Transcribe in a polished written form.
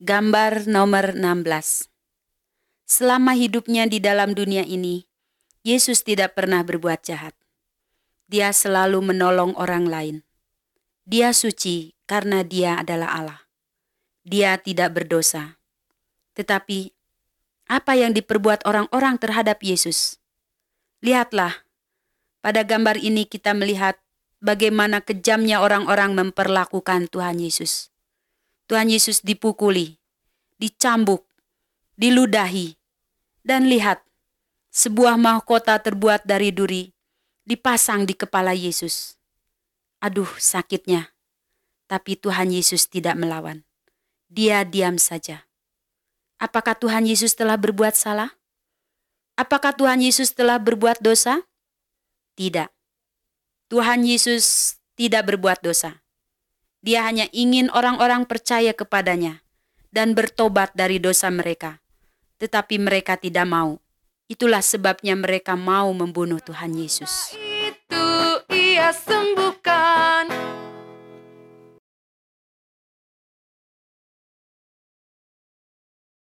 Gambar nomor 16. Selama hidupnya di dalam dunia ini, Yesus tidak pernah berbuat jahat. Dia selalu menolong orang lain. Dia suci karena Dia adalah Allah. Dia tidak berdosa. Tetapi, apa yang diperbuat orang-orang terhadap Yesus? Lihatlah, pada gambar ini kita melihat bagaimana kejamnya orang-orang memperlakukan Tuhan Yesus. Tuhan Yesus dipukuli, dicambuk, diludahi, dan lihat, sebuah mahkota terbuat dari duri dipasang di kepala Yesus. Aduh, sakitnya. Tapi Tuhan Yesus tidak melawan. Dia diam saja. Apakah Tuhan Yesus telah berbuat salah? Apakah Tuhan Yesus telah berbuat dosa? Tidak. Tuhan Yesus tidak berbuat dosa. Dia hanya ingin orang-orang percaya kepadanya dan bertobat dari dosa mereka. Tetapi mereka tidak mau. Itulah sebabnya mereka mau membunuh Tuhan Yesus. Itu ia sembuh.